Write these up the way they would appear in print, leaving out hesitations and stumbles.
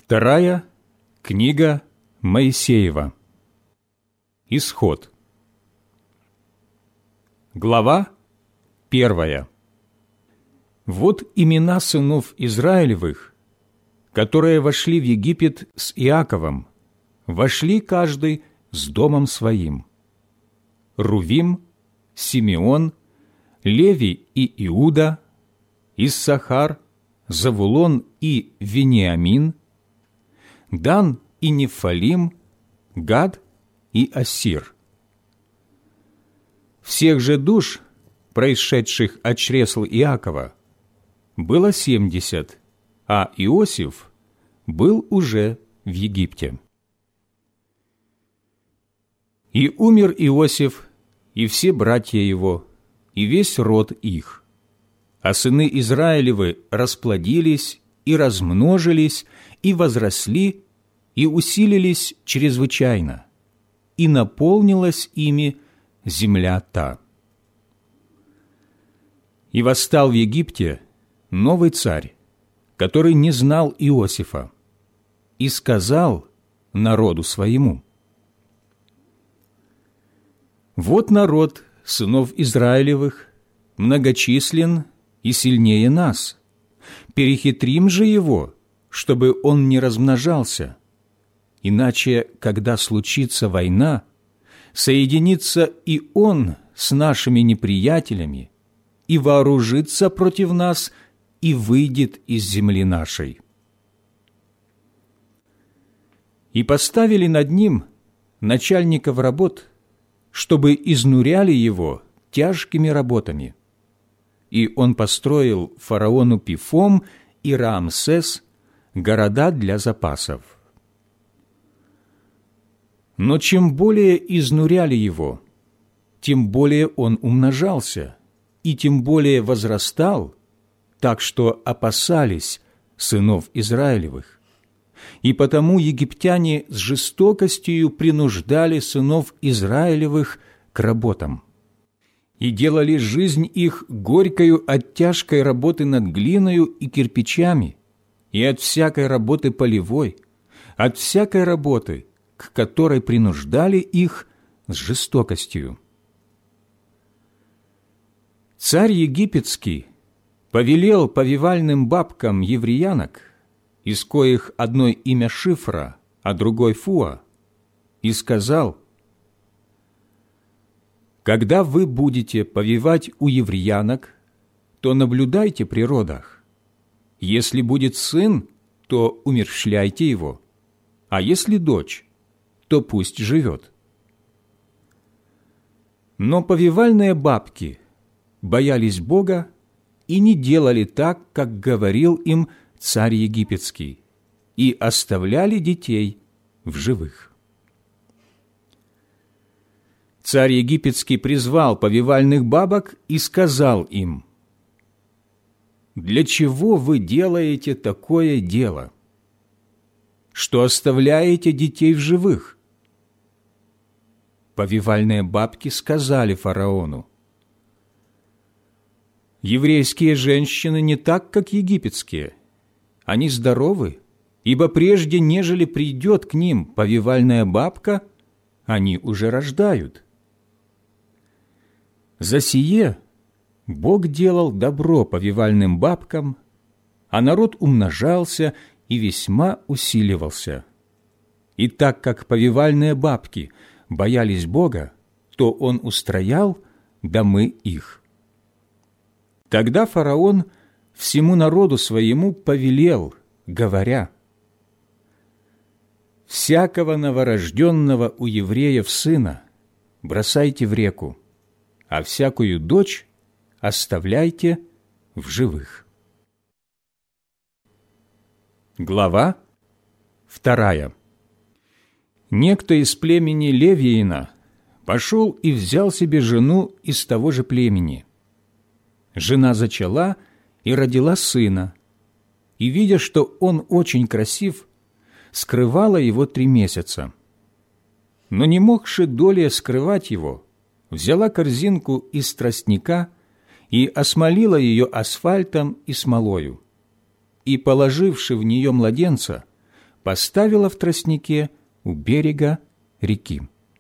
Вторая книга Моисеева. Исход. Глава 1. Вот имена сынов Израилевых, которые вошли в Египет с Иаковом, вошли каждый с домом своим: Рувим, Симеон, Леви и Иуда, Иссахар, Завулон и Вениамин, Дан и Нефалим, Гад и Ассир. Всех же душ, происшедших от чресл Иакова, было 70, а Иосиф был уже в Египте. И умер Иосиф, и все братья его, и весь род их. А сыны Израилевы расплодились и размножились, и возросли, и усилились чрезвычайно, и наполнилась ими земля та. И восстал в Египте новый царь, который не знал Иосифа, и сказал народу своему: «Вот народ сынов Израилевых многочислен и сильнее нас. Перехитрим же его, чтобы он не размножался. Иначе, когда случится война, соединится и он с нашими неприятелями, и вооружится против нас, и выйдет из земли нашей». И поставили над ним начальников работ, чтобы изнуряли его тяжкими работами. И он построил фараону Пифом и Раамсес города для запасов. Но чем более изнуряли его, тем более он умножался, и тем более возрастал, так что опасались сынов Израилевых. И потому египтяне с жестокостью принуждали сынов Израилевых к работам и делали жизнь их горькою от тяжкой работы над глиною и кирпичами, и от всякой работы полевой, от всякой работы, к которой принуждали их с жестокостью. Царь египетский повелел повивальным бабкам евреянок, из коих одной имя Шифра, а другой Фуа, и сказал: «Когда вы будете повивать у евреянок, то наблюдайте при родах. Если будет сын, то умерщвляйте его, а если дочь, то пусть живет». Но повивальные бабки боялись Бога и не делали так, как говорил им царь египетский, и оставляли детей в живых. Царь египетский призвал повивальных бабок и сказал им: «Для чего вы делаете такое дело, что оставляете детей в живых?» Повивальные бабки сказали фараону: «Еврейские женщины не так, как египетские. Они здоровы, ибо прежде, нежели придет к ним повивальная бабка, они уже рождают». За сие Бог делал добро повивальным бабкам, а народ умножался и весьма усиливался. И так как повивальные бабки боялись Бога, то Он устроял домы их. Тогда фараон всему народу своему повелел, говоря: «Всякого новорожденного у евреев сына бросайте в реку, а всякую дочь оставляйте в живых». Глава 2. Некто из племени Левиина пошел и взял себе жену из того же племени. Жена зачала и родила сына, и, видя, что он очень красив, скрывала его 3 месяца. Но не могши долее скрывать его, взяла корзинку из тростника и осмолила ее асфальтом и смолою, и, положивши в нее младенца, поставила в тростнике у берега реки.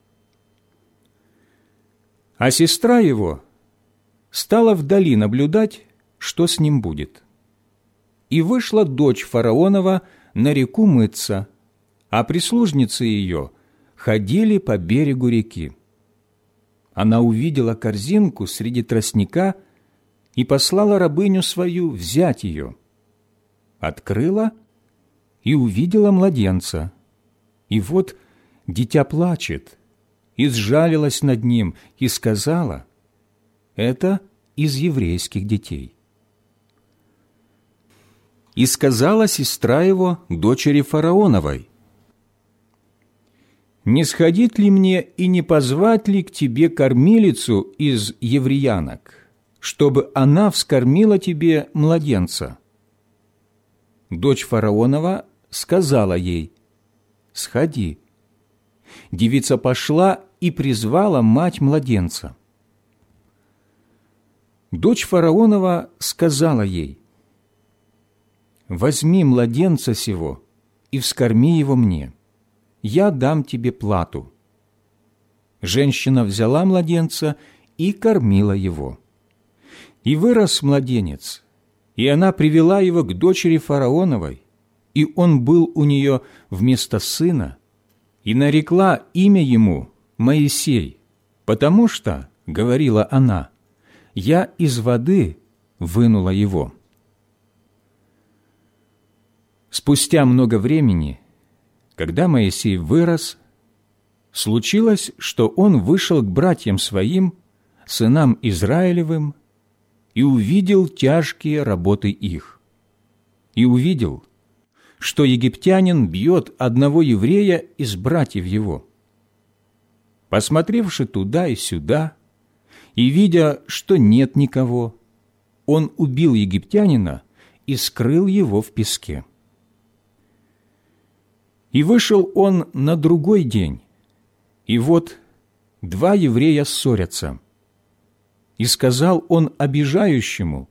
А сестра его стала вдали наблюдать, что с ним будет. И вышла дочь фараонова на реку мыться, а прислужницы ее ходили по берегу реки. Она увидела корзинку среди тростника и послала рабыню свою взять ее. Открыла и увидела младенца. И вот дитя плачет, и сжалилась над ним, и сказала: «Это из еврейских детей». И сказала сестра его дочери фараоновой: «Не сходить ли мне и не позвать ли к тебе кормилицу из евреянок, чтобы она вскормила тебе младенца?» Дочь фараонова сказала ей: «Сходи». Девица пошла и призвала мать младенца. Дочь фараонова сказала ей: «Возьми младенца сего и вскорми его мне, я дам тебе плату». Женщина взяла младенца и кормила его. И вырос младенец, и она привела его к дочери фараоновой, и он был у нее вместо сына, и нарекла имя ему Моисей, потому что, говорила она, «Я из воды вынула его». Спустя много времени, когда Моисей вырос, случилось, что он вышел к братьям своим, сынам Израилевым, и увидел тяжкие работы их. И увидел, что египтянин бьет одного еврея из братьев его. Посмотревши туда и сюда, и видя, что нет никого, он убил египтянина и скрыл его в песке. И вышел он на другой день, и вот два еврея ссорятся. И сказал он обижающему: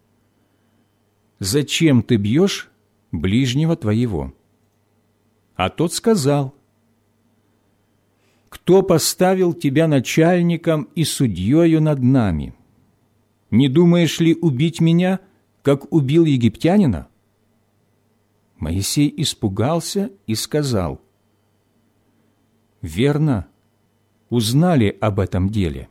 «Зачем ты бьешь ближнего твоего?» А тот сказал: «Кто поставил тебя начальником и судьею над нами? Не думаешь ли убить меня, как убил египтянина?» Моисей испугался и сказал: «Верно, узнали об этом деле».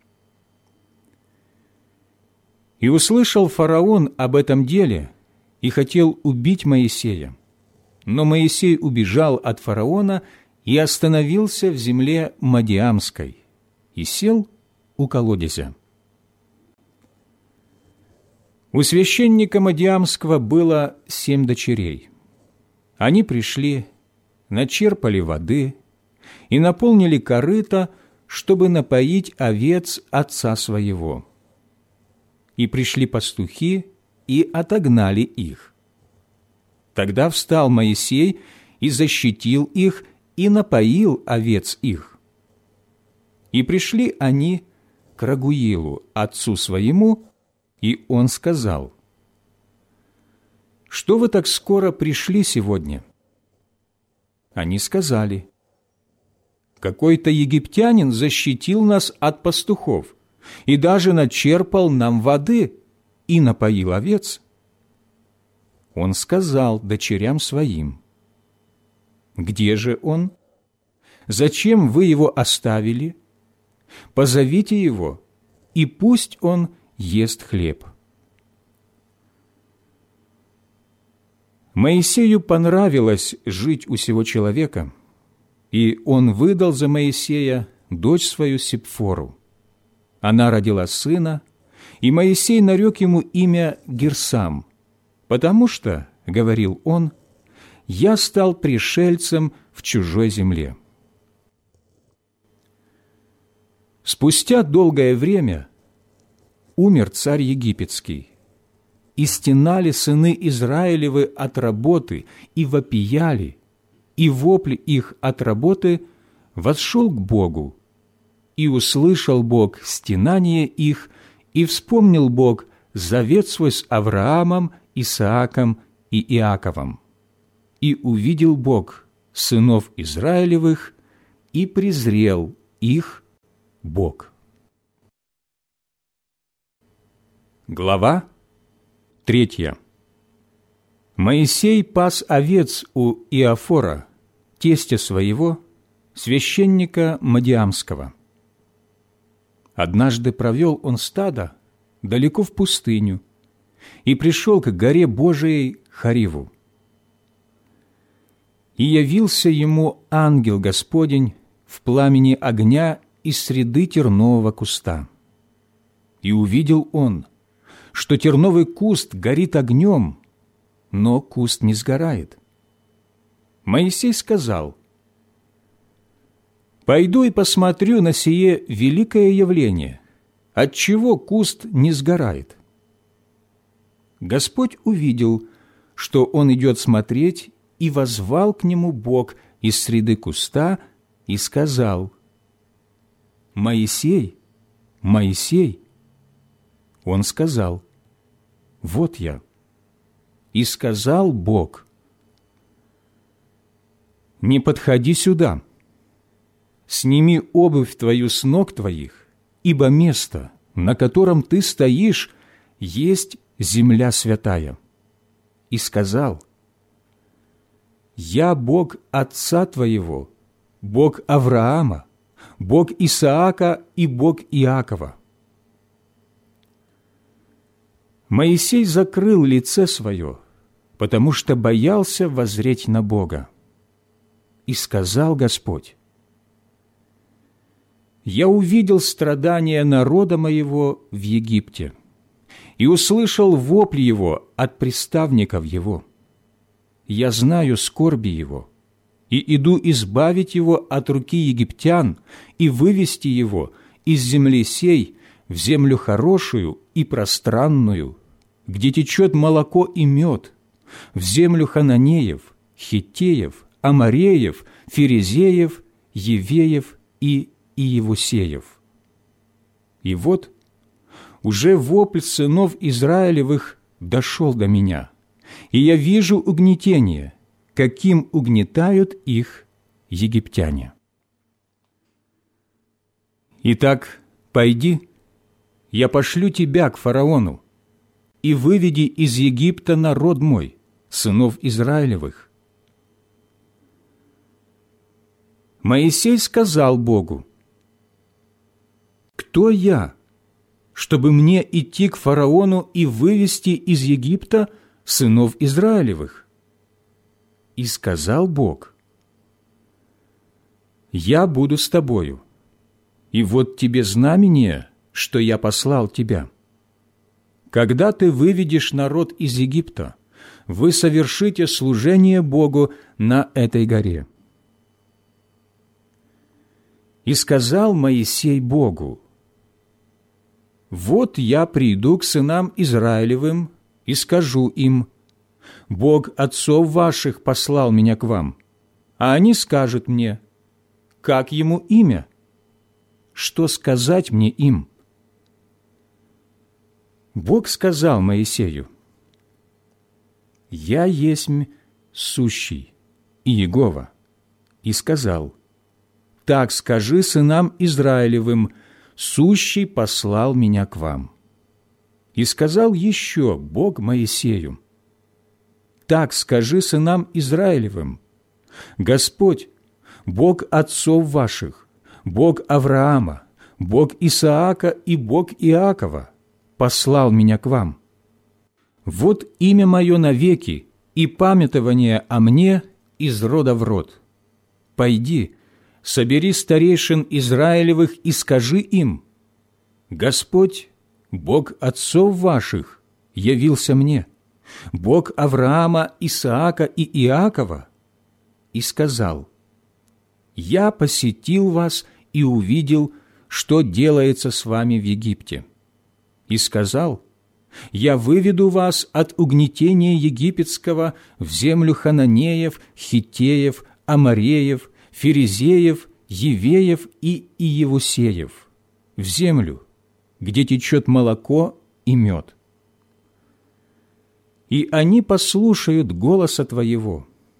И услышал фараон об этом деле и хотел убить Моисея. Но Моисей убежал от фараона и остановился в земле Мадиамской и сел у колодезя. У священника Мадиамского было 7 дочерей. Они пришли, начерпали воды и наполнили корыто, чтобы напоить овец отца своего. И пришли пастухи и отогнали их. Тогда встал Моисей и защитил их, и напоил овец их. И пришли они к Рагуилу, отцу своему, и он сказал: «Что вы так скоро пришли сегодня?» Они сказали: «Какой-то египтянин защитил нас от пастухов и даже начерпал нам воды и напоил овец». Он сказал дочерям своим: «Где же он? Зачем вы его оставили? Позовите его, и пусть он ест хлеб». Моисею понравилось жить у сего человека, и он выдал за Моисея дочь свою Сипфору. Она родила сына, и Моисей нарек ему имя Герсам, потому что, говорил он, «Я стал пришельцем в чужой земле». Спустя долгое время умер царь египетский, и стенали сыны Израилевы от работы, и вопияли, и вопль их от работы восшел к Богу, и услышал Бог стенание их, и вспомнил Бог завет свой с Авраамом, Исааком и Иаковом. и увидел Бог сынов Израилевых, и презрел их Бог». Глава 3. Моисей пас овец у Иофора, тестя своего, священника Мадиамского. Однажды провел он стадо далеко в пустыню и пришел к горе Божией Хориву. И явился ему ангел Господень в пламени огня из среды тернового куста. И увидел он, что терновый куст горит огнем, но куст не сгорает. Моисей сказал: «Пойду и посмотрю на сие великое явление, отчего куст не сгорает». Господь увидел, что он идет смотреть, и воззвал к нему Бог из среды куста и сказал: «Моисей, Моисей». Он сказал: «Вот я». И сказал Бог: «Не подходи сюда, сними обувь твою с ног твоих, ибо место, на котором ты стоишь, есть земля святая». И сказал: «Я Бог отца твоего, Бог Авраама, Бог Исаака и Бог Иакова». Моисей закрыл лице свое, потому что боялся воззреть на Бога. И сказал Господь: «Я увидел страдания народа моего в Египте и услышал вопль его от приставников его. Я знаю скорби его, и иду избавить его от руки египтян и вывести его из земли сей в землю хорошую и пространную, где течет молоко и мед, в землю хананеев, хиттеев, амореев, ферезеев, евеев и иевусеев». И вот уже вопль сынов Израилевых дошел до меня, и я вижу угнетение, каким угнетают их египтяне. Итак, пойди, я пошлю тебя к фараону, и выведи из Египта народ мой, сынов Израилевых». Моисей сказал Богу: «Кто я, чтобы мне идти к фараону и вывести из Египта сынов Израилевых?» И сказал Бог: «Я буду с тобою, и вот тебе знамение, что я послал тебя. Когда ты выведешь народ из Египта, вы совершите служение Богу на этой горе». И сказал Моисей Богу: «Вот я приду к сынам Израилевым и скажу им: Бог отцов ваших послал меня к вам, а они скажут мне: как ему имя? Что сказать мне им?» Бог сказал Моисею: «Я есмь сущий, Иегова», и сказал: «Так скажи сынам Израилевым: сущий послал меня к вам». И сказал еще Бог Моисею: «Так скажи сынам Израилевым: Господь, Бог отцов ваших, Бог Авраама, Бог Исаака и Бог Иакова, послал меня к вам. Вот имя мое навеки и памятование о мне из рода в род. Пойди, собери старейшин Израилевых и скажи им: Господь, Бог отцов ваших, явился мне, Бог Авраама, Исаака и Иакова, и сказал: Я посетил вас и увидел, что делается с вами в Египте, и сказал: Я выведу вас от угнетения египетского в землю хананеев, хиттеев, амореев, ферезеев, евеев и иевусеев, в землю, где течет молоко и мед. И они послушают голоса Твоего,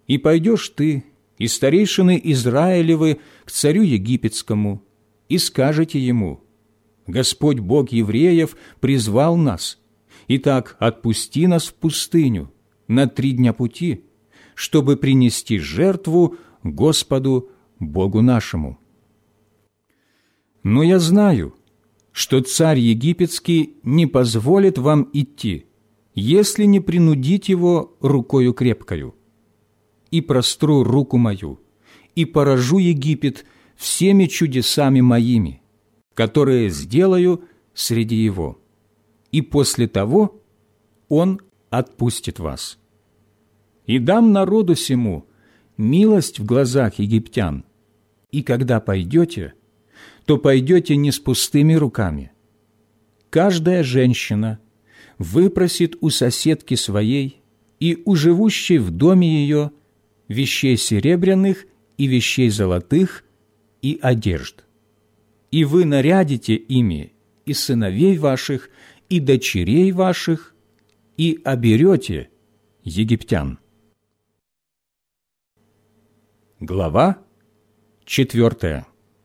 И пойдешь ты, и старейшины Израилевы, к царю египетскому, и скажете ему: Господь Бог евреев призвал нас, итак, отпусти нас в пустыню на 3 дня пути, чтобы принести жертву Господу Богу нашему. Но я знаю, что царь египетский не позволит вам идти, если не принудить его рукою крепкою. И простру руку мою, и поражу Египет всеми чудесами моими, которые сделаю среди его, и после того он отпустит вас. И дам народу сему милость в глазах египтян, и когда пойдете, то пойдете не с пустыми руками. Каждая женщина выпросит у соседки своей и у живущей в доме ее вещей серебряных и вещей золотых и одежд. И вы нарядите ими и сыновей ваших, и дочерей ваших, и оберете египтян». Глава 4.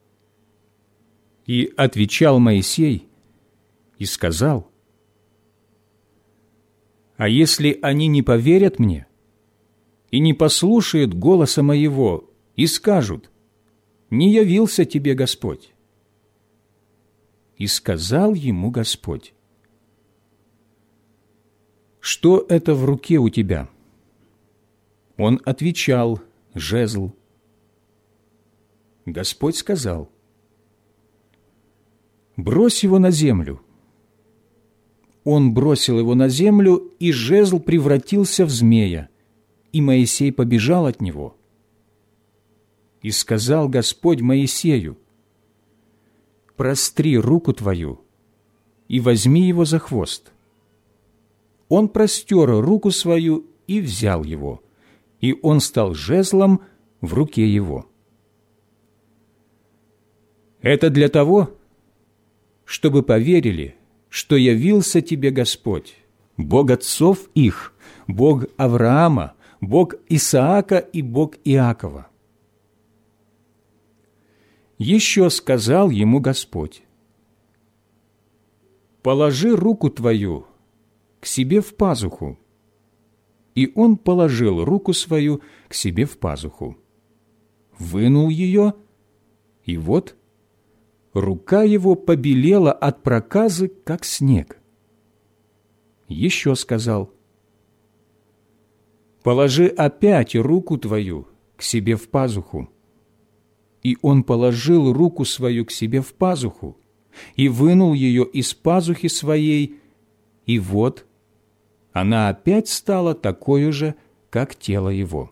«И отвечал Моисей и сказал: а если они не поверят мне и не послушают голоса моего и скажут: не явился тебе Господь? И сказал ему Господь: что это в руке у тебя? Он отвечал: жезл. Господь сказал: брось его на землю. Он бросил его на землю, и жезл превратился в змея, и Моисей побежал от него. И сказал Господь Моисею: простри руку твою и возьми его за хвост. Он простер руку свою и взял его, и он стал жезлом в руке его. Это для того, чтобы поверили, что явился тебе Господь, Бог отцов их, Бог Авраама, Бог Исаака и Бог Иакова. Еще сказал ему Господь: положи руку твою к себе в пазуху. И он положил руку свою к себе в пазуху, вынул ее, и вот рука его побелела от проказы, как снег. Еще сказал: положи опять руку твою к себе в пазуху. И он положил руку свою к себе в пазуху и вынул ее из пазухи своей, и вот она опять стала такой же, как тело его.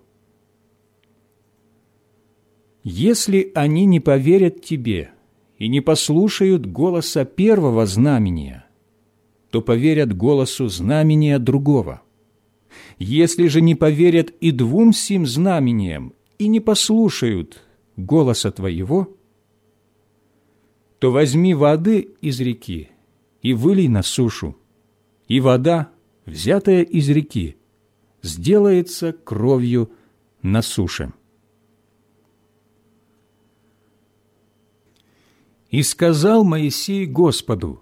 Если они не поверят тебе и не послушают голоса первого знамения, то поверят голосу знамения другого. Если же не поверят и 2 сим знамениям и не послушают голоса твоего, то возьми воды из реки и вылей на сушу, и вода, взятая из реки, сделается кровью на суше. И сказал Моисей Господу: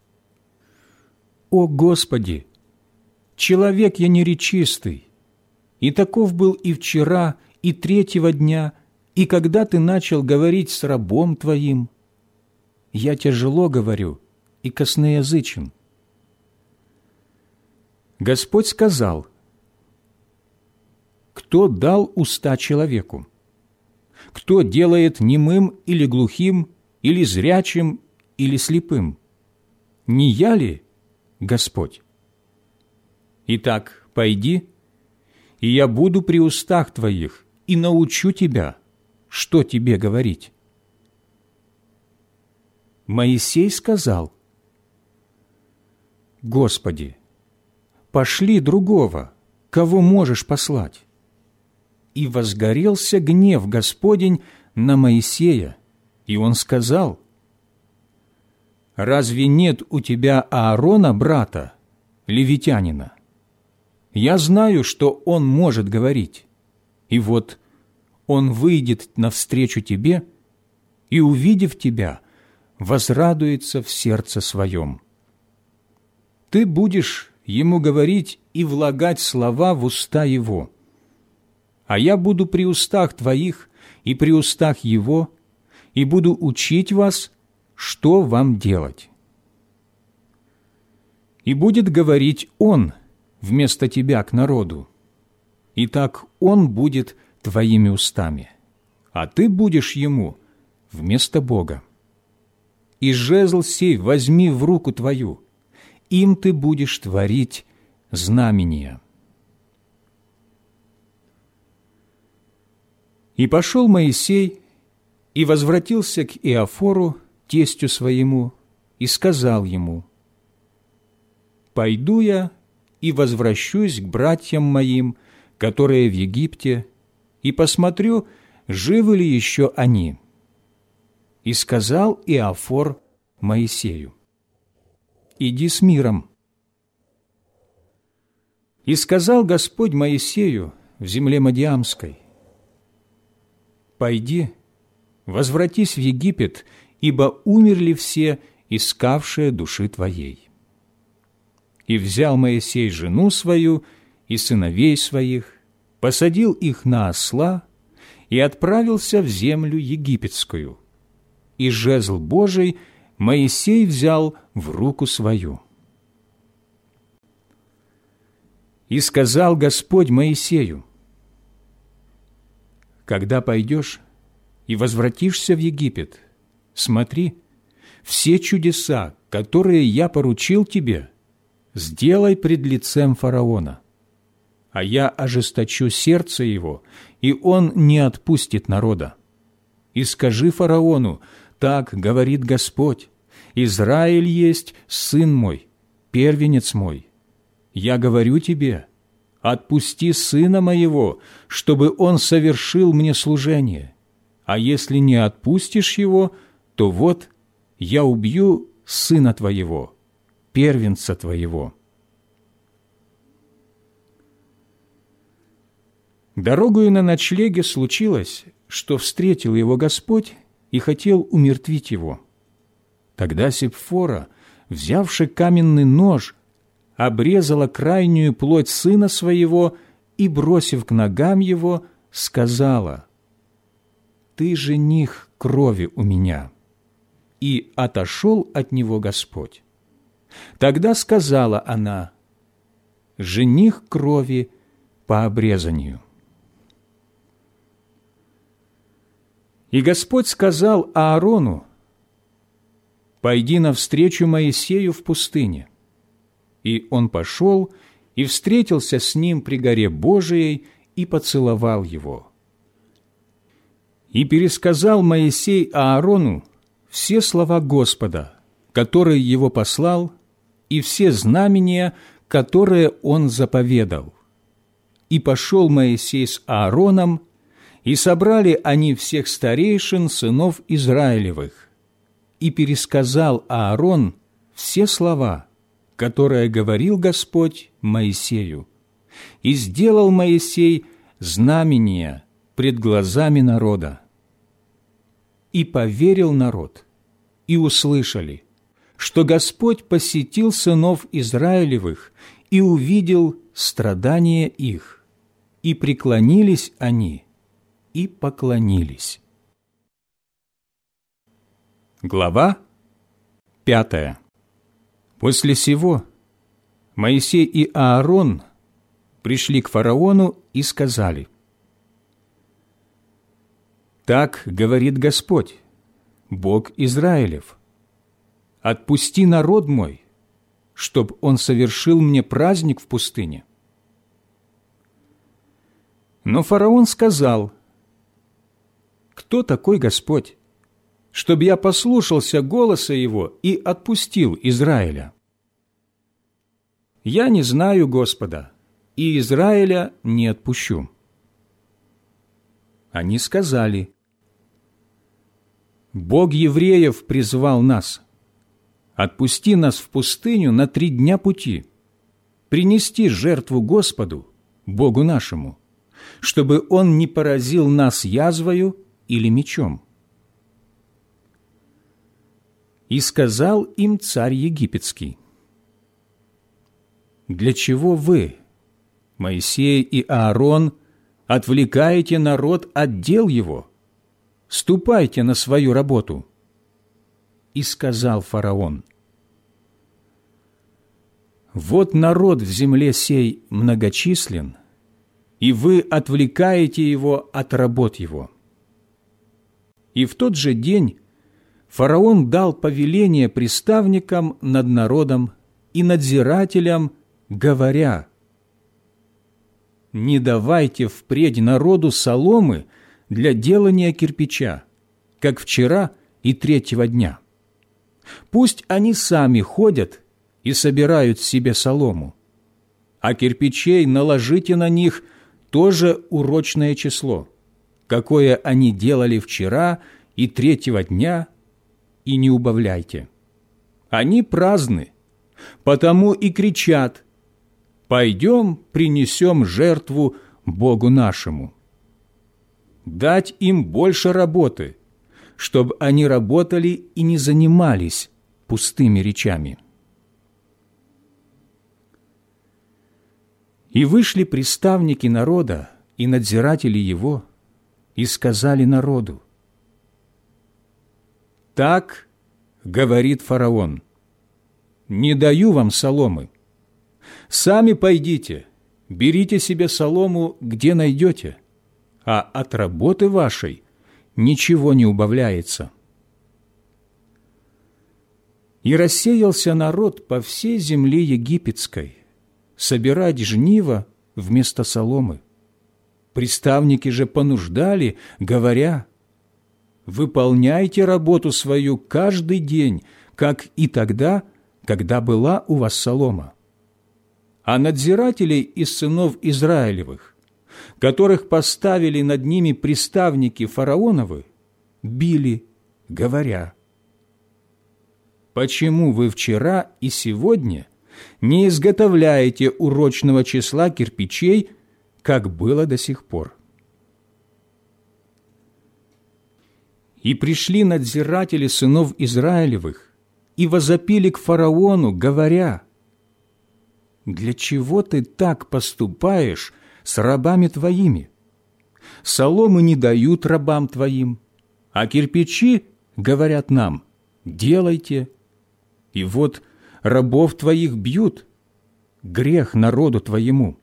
«О Господи, человек я неречистый, и таков был и вчера, и 3-го дня, и когда ты начал говорить с рабом твоим. Я тяжело говорю и косноязычен». Господь сказал: «Кто дал уста человеку? Кто делает немым или глухим, или зрячим, или слепым? Не я ли, Господь? Итак, пойди, и я буду при устах твоих, и научу тебя, что тебе говорить». Моисей сказал: «Господи, пошли другого, кого можешь послать». И возгорелся гнев Господень на Моисея, и он сказал: «Разве нет у тебя Аарона, брата, левитянина? Я знаю, что он может говорить. И вот он выйдет навстречу тебе и, увидев тебя, возрадуется в сердце своем. Ты будешь ему говорить и влагать слова в уста его, а я буду при устах твоих и при устах его, и буду учить вас, что вам делать. И будет говорить он вместо тебя к народу, и так он будет твоими устами, а ты будешь ему вместо Бога. И жезл сей возьми в руку твою, им ты будешь творить знамения». И пошел Моисей и возвратился к Иофору, тестю своему, и сказал ему: «Пойду я и возвращусь к братьям моим, которые в Египте, и посмотрю, живы ли еще они». И сказал Иофор Моисею: «Иди с миром». И сказал Господь Моисею в земле Мадиамской: «Пойди, возвратись в Египет, ибо умерли все, искавшие души твоей». И взял Моисей жену свою и сыновей своих, посадил их на осла и отправился в землю египетскую. И жезл Божий Моисей взял в руку свою. И сказал Господь Моисею: «Когда пойдешь и возвратишься в Египет, смотри, все чудеса, которые я поручил тебе, сделай пред лицем фараона, а я ожесточу сердце его, и он не отпустит народа. И скажи фараону: так говорит Господь: Израиль есть сын мой, первенец мой. Я говорю тебе: отпусти сына моего, чтобы он совершил мне служение. А если не отпустишь его, то вот я убью сына твоего, первенца твоего». Дорогою на ночлеге случилось, что встретил его Господь и хотел умертвить его. Тогда Сепфора, взявши каменный нож, обрезала крайнюю плоть сына своего и, бросив к ногам его, сказала: «Ты жених крови у меня». И отошел от него Господь. Тогда сказала она: «Жених крови по обрезанию». И Господь сказал Аарону: «Пойди навстречу Моисею в пустыне». И он пошел и встретился с ним при горе Божией и поцеловал его. И пересказал Моисей Аарону все слова Господа, которые его послал, и все знамения, которые он заповедал. И пошел Моисей с Аароном, и собрали они всех старейшин сынов Израилевых. И пересказал Аарон все слова, которые говорил Господь Моисею. И сделал Моисей знамения пред глазами народа. И поверил народ, и услышали, что Господь посетил сынов Израилевых и увидел страдания их, и преклонились они, и поклонились. Глава 5. После сего Моисей и Аарон пришли к фараону и сказали: «Так говорит Господь, Бог Израилев: отпусти народ мой, чтоб он совершил мне праздник в пустыне». Но фараон сказал: «Кто такой Господь, чтобы я послушался голоса его и отпустил Израиля? Я не знаю Господа, и Израиля не отпущу». Они сказали: «Бог евреев призвал нас. Отпусти нас в пустыню на 3 дня пути, принести жертву Господу, Богу нашему, чтобы он не поразил нас язвою или мечом». И сказал им царь египетский: «Для чего вы, Моисей и Аарон, отвлекаете народ от дел его? Ступайте на свою работу». И сказал фараон: «Вот народ в земле сей многочислен, и вы отвлекаете его от работ его». И в тот же день фараон дал повеление приставникам над народом и надзирателям, говоря: «Не давайте впредь народу соломы для делания кирпича, как вчера и третьего дня. Пусть они сами ходят и собирают себе солому, а кирпичей наложите на них тоже урочное число, какое они делали вчера и третьего дня, и не убавляйте. Они праздны, потому и кричат: пойдем, принесем жертву Богу нашему. Дать им больше работы, чтобы они работали и не занимались пустыми речами». И вышли приставники народа и надзиратели его, и сказали народу: «Так говорит фараон: не даю вам соломы. Сами пойдите, берите себе солому, где найдете, а от работы вашей ничего не убавляется». И рассеялся народ по всей земле египетской, собирать жниво вместо соломы. Приставники же понуждали, говоря: «Выполняйте работу свою каждый день, как и тогда, когда была у вас солома». А надзирателей из сынов Израилевых, которых поставили над ними приставники фараоновы, били, говоря: «Почему вы вчера и сегодня не изготовляете урочного числа кирпичей, как было до сих пор?» И пришли надзиратели сынов Израилевых и возопили к фараону, говоря: «Для чего ты так поступаешь с рабами твоими? Соломы не дают рабам твоим, а кирпичи, говорят нам, делайте. И вот рабов твоих бьют, грех народу твоему».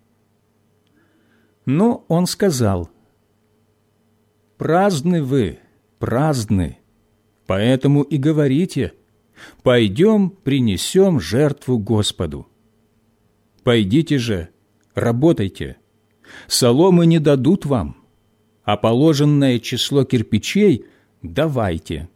Но он сказал: «Праздны вы, праздны, поэтому и говорите: пойдем, принесем жертву Господу. Пойдите же, работайте, соломы не дадут вам, а положенное число кирпичей давайте».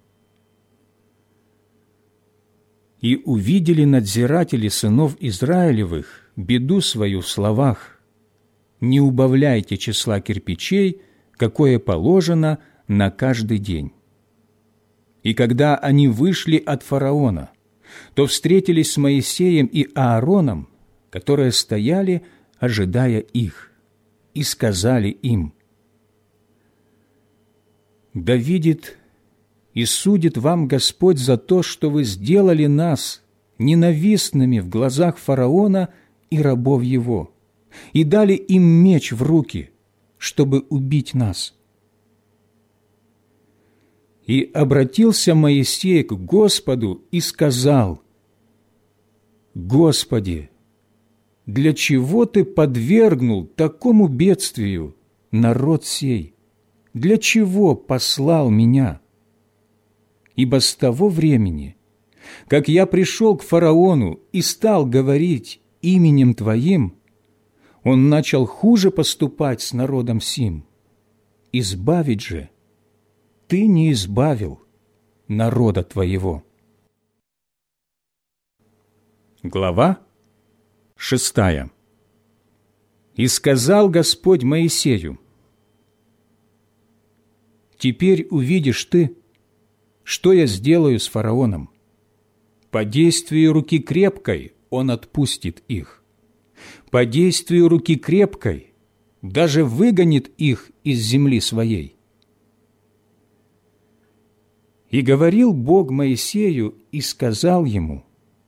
И увидели надзиратели сынов Израилевых беду свою в словах: «Не убавляйте числа кирпичей, какое положено на каждый день». И когда они вышли от фараона, то встретились с Моисеем и Аароном, которые стояли, ожидая их, и сказали им: «Да видит и судит вам Господь за то, что вы сделали нас ненавистными в глазах фараона и рабов его, и дали им меч в руки, чтобы убить нас». И обратился Моисей к Господу и сказал: «Господи, для чего Ты подвергнул такому бедствию народ сей? Для чего послал меня? Ибо с того времени, как я пришел к фараону и стал говорить именем Твоим, он начал хуже поступать с народом сим. Избавить же Ты не избавил народа Твоего». Глава 6. «И сказал Господь Моисею: теперь увидишь ты, что я сделаю с фараоном. По действию руки крепкой он отпустит их. По действию руки крепкой даже выгонит их из земли своей. И говорил Бог Моисею и сказал ему: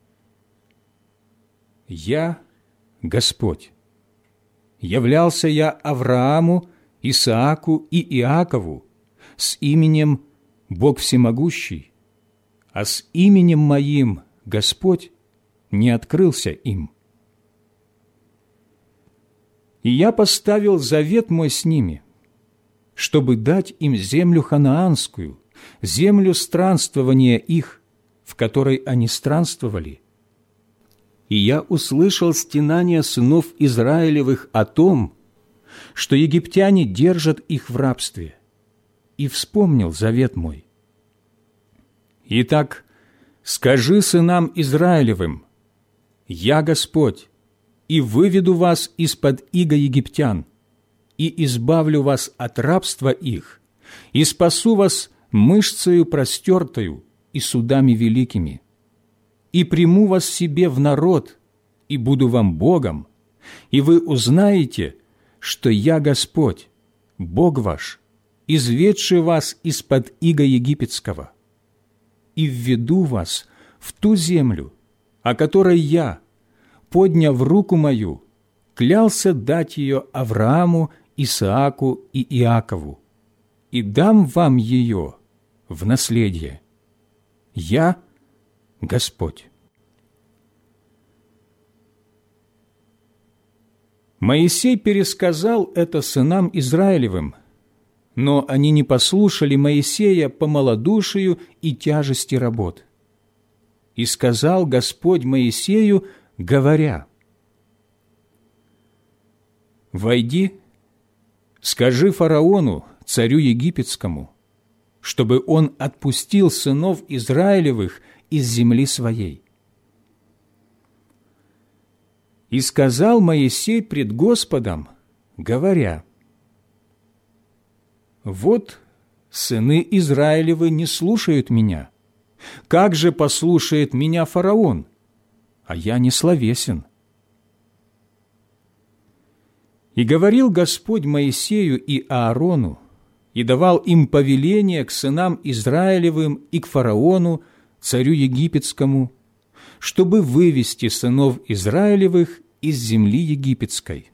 «Я Господь. Являлся я Аврааму, Исааку и Иакову с именем Бог Всемогущий, а с именем Моим Господь не открылся им. И я поставил завет Мой с ними, чтобы дать им землю ханаанскую, землю странствования их, в которой они странствовали. И я услышал стенания сынов Израилевых о том, что египтяне держат их в рабстве, и вспомнил завет Мой. Итак, скажи сынам Израилевым: Я Господь, и выведу вас из-под ига египтян, и избавлю вас от рабства их, и спасу вас мышцею простертою и судами великими, и приму вас себе в народ, и буду вам Богом, и вы узнаете, что я Господь, Бог ваш, изведший вас из-под ига египетского, и введу вас в ту землю, о которой я, подняв руку мою, клялся дать ее Аврааму, Исааку и Иакову, и дам вам ее в наследие. Я Господь». Моисей пересказал это сынам Израилевым, но они не послушали Моисея по малодушию и тяжести работ. И сказал Господь Моисею, говоря: «Войди, скажи фараону, царю египетскому, чтобы он отпустил сынов Израилевых из земли своей». И сказал Моисей пред Господом, говоря: «Вот сыны Израилевы не слушают меня. Как же послушает меня фараон? А я не словесен». И говорил Господь Моисею и Аарону, и давал им повеление к сынам Израилевым и к фараону, царю египетскому, чтобы вывести сынов Израилевых из земли египетской.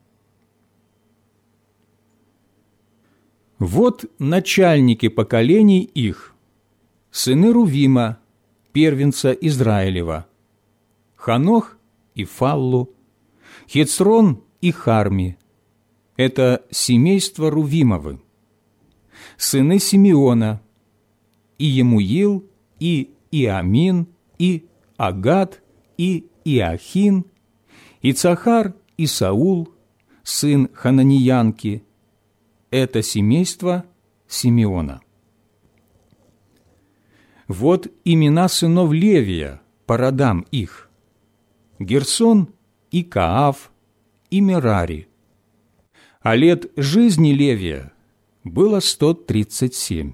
Вот начальники поколений их, сыны Рувима, первенца Израилева, Ханох и Фаллу, Хецрон и Харми, это семейство Рувимовы, сыны Симеона, и Емуил, и Иамин, и Агад, и Иахин, и Цахар, и Саул, сын Хананьянки, это семейство Симеона. Вот имена сынов Левия по родам их: Герсон и Каав, и Мерари. А лет жизни Левия было 137.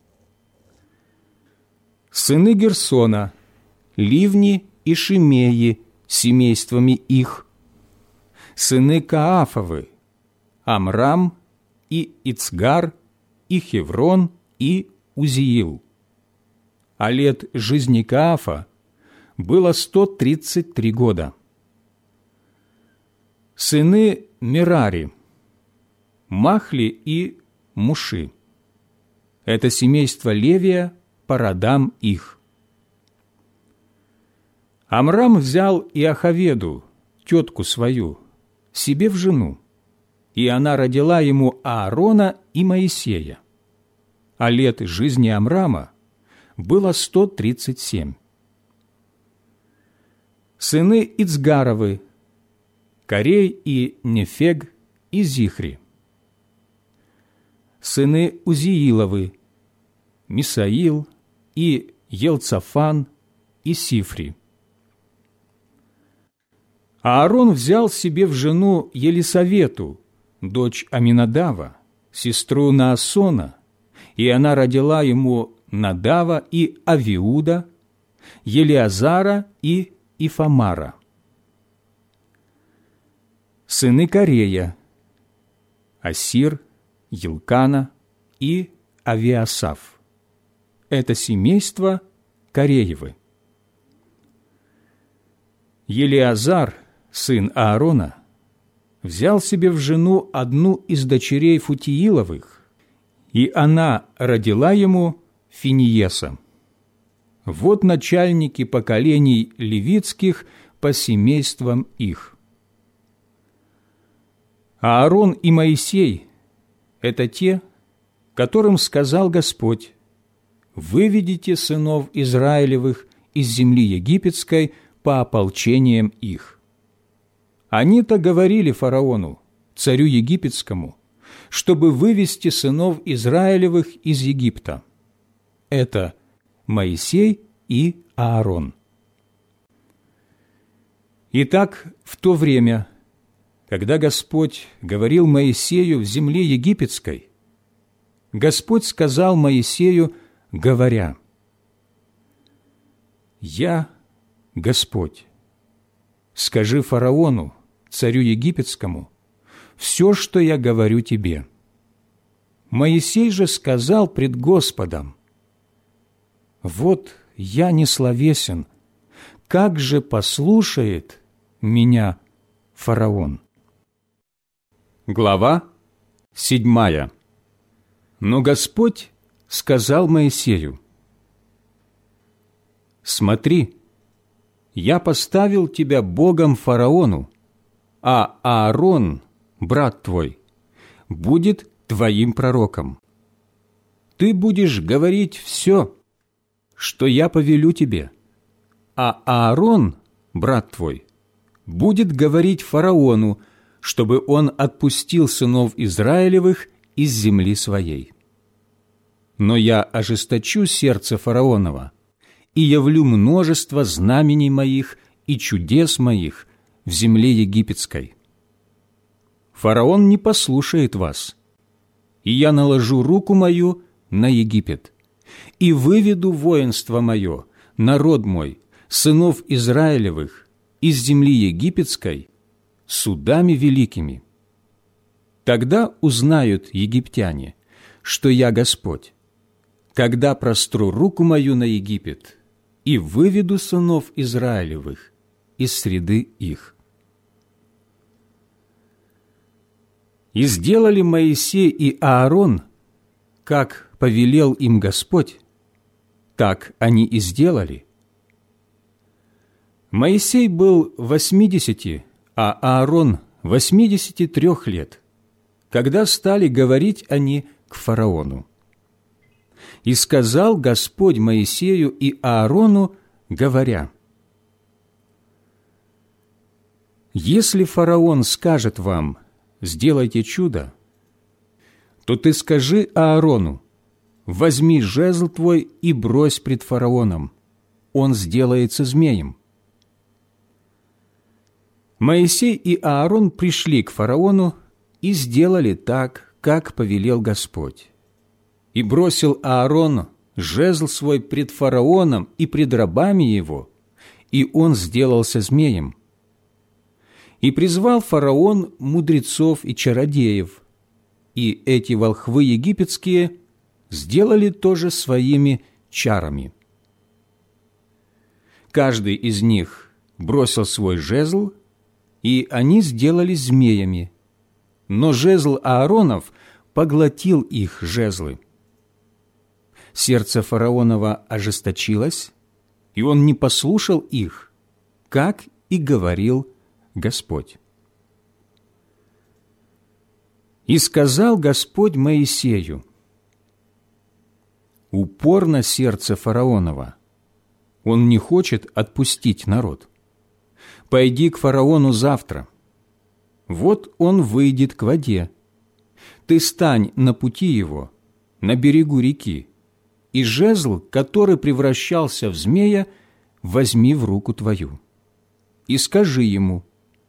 Сыны Герсона, Ливни и Шимеи, семействами их. Сыны Каафовы, Амрам и Ицгар, и Хеврон, и Узиил. А лет жизни Каафа было 133 года. Сыны Мерари, Махли и Муши. Это семейство Левия по родам их. Амрам взял Иохаведу, тетку свою, себе в жену, и она родила ему Аарона и Моисея. А лет жизни Амрама было 137. Сыны Ицгаровы, Корей и Нефег и Зихри. Сыны Узииловы, Мисаил и Елцафан и Сифри. Аарон взял себе в жену Елисавету, дочь Аминадава, сестру Наасона, и она родила ему Надава и Авиуда, Елиазара и Ифамара. Сыны Корея, Асир, Елкана и Авиасаф. Это семейство Кореевы. Елиазар, сын Аарона, взял себе в жену одну из дочерей Футииловых, и она родила ему Финиеса. Вот начальники поколений левитских по семействам их. Аарон и Моисей – это те, которым сказал Господь: «Выведите сынов Израилевых из земли египетской по ополчениям их». Они-то говорили фараону, царю египетскому, чтобы вывести сынов Израилевых из Египта. Это Моисей и Аарон. Итак, в то время, когда Господь говорил Моисею в земле египетской, Господь сказал Моисею, говоря: «Я Господь. Скажи фараону, царю египетскому, все, что я говорю тебе». Моисей же сказал пред Господом: «Вот я несловесен, как же послушает меня фараон?» Глава 7. Но Господь сказал Моисею: «Смотри, я поставил тебя Богом фараону, а Аарон, брат твой, будет твоим пророком. Ты будешь говорить все, что я повелю тебе, а Аарон, брат твой, будет говорить фараону, чтобы он отпустил сынов Израилевых из земли своей. Но я ожесточу сердце фараонова и явлю множество знамений моих и чудес моих в земле египетской. Фараон не послушает вас, и я наложу руку мою на Египет, и выведу воинство мое, народ мой, сынов Израилевых, из земли египетской, судами великими. Тогда узнают египтяне, что я Господь, когда простру руку мою на Египет и выведу сынов Израилевых из среды их». И сделали Моисей и Аарон, как повелел им Господь, так они и сделали. Моисей был 80, а Аарон 83 лет, когда стали говорить они к фараону. И сказал Господь Моисею и Аарону, говоря: «Если фараон скажет вам: сделайте чудо, то ты скажи Аарону: возьми жезл твой и брось пред фараоном, он сделается змеем». Моисей и Аарон пришли к фараону и сделали так, как повелел Господь. И бросил Аарон жезл свой пред фараоном и пред рабами его, и он сделался змеем. И призвал фараон мудрецов и чародеев, и эти волхвы египетские сделали то же своими чарами. Каждый из них бросил свой жезл, и они сделались змеями, но жезл Ааронов поглотил их жезлы. Сердце фараонова ожесточилось, и он не послушал их, как и говорил Господь. И сказал Господь Моисею: «Упорно сердце фараонова, он не хочет отпустить народ. Пойди к фараону завтра. Вот он выйдет к воде. Ты стань на пути его, на берегу реки, и жезл, который превращался в змея, возьми в руку твою. И скажи ему: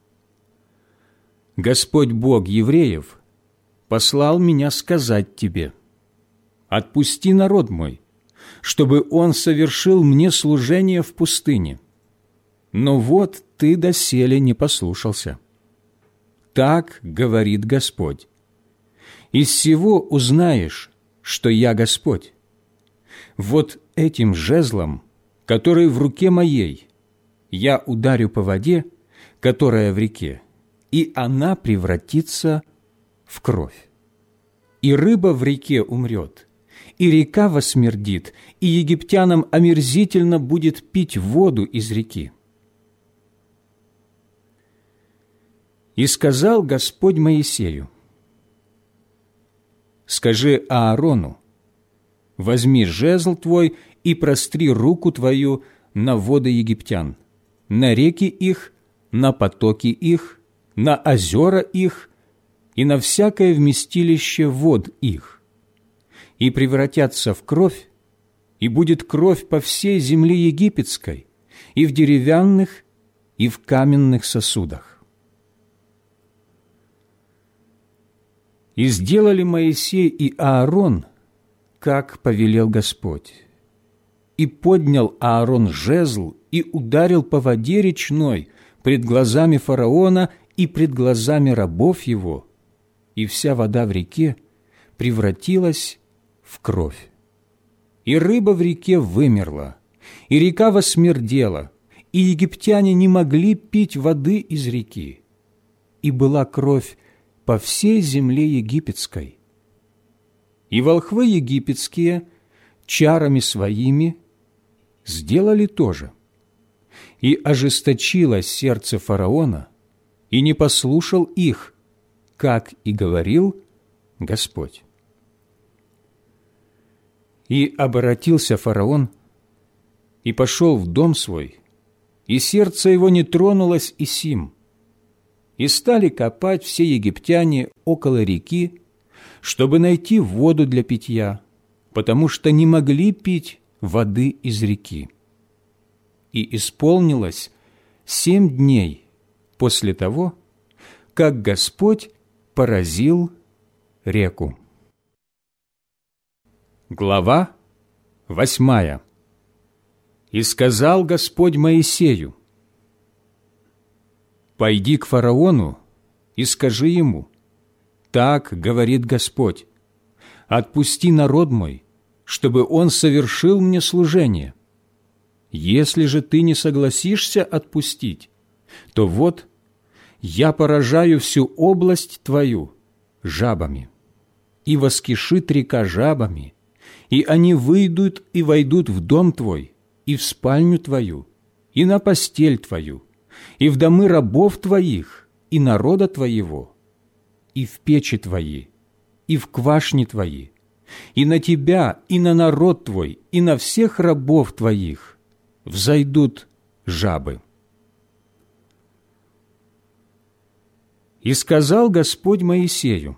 Господь Бог евреев послал меня сказать тебе: отпусти народ мой, чтобы он совершил мне служение в пустыне. Но вот ты доселе не послушался. Так говорит Господь: Из сего узнаешь, что я Господь. Вот этим жезлом, который в руке моей, я ударю по воде, которая в реке, и она превратится в кровь. И рыба в реке умрет, и река восмердит, и египтянам омерзительно будет пить воду из реки. И сказал Господь Моисею: скажи Аарону: возьми жезл твой и простри руку твою на воды египтян, на реки их, на потоки их, на озера их и на всякое вместилище вод их, и превратятся в кровь, и будет кровь по всей земле египетской, и в деревянных, и в каменных сосудах. И сделали Моисей и Аарон, как повелел Господь. И поднял Аарон жезл и ударил по воде речной пред глазами фараона и пред глазами рабов его, и вся вода в реке превратилась в кровь. И рыба в реке вымерла, и река восмердела, и египтяне не могли пить воды из реки, и была кровь по всей земле египетской. И волхвы египетские чарами своими сделали то же. И ожесточилось сердце фараона, и не послушал их, как и говорил Господь. И обратился фараон, и пошел в дом свой, и сердце его не тронулось и сим. И стали копать все египтяне около реки, чтобы найти воду для питья, потому что не могли пить воды из реки. И исполнилось 7 дней после того, как Господь поразил реку. Глава 8. И сказал Господь Моисею: «Пойди к фараону и скажи ему: так говорит Господь, отпусти народ мой, чтобы он совершил мне служение. Если же ты не согласишься отпустить, то вот я поражаю всю область твою жабами, и воскишит река жабами, и они выйдут и войдут в дом твой, и в спальню твою, и на постель твою, и в домы рабов твоих, и народа твоего, и в печи твои, и в квашни твои, и на тебя, и на народ твой, и на всех рабов твоих взойдут жабы». И сказал Господь Моисею: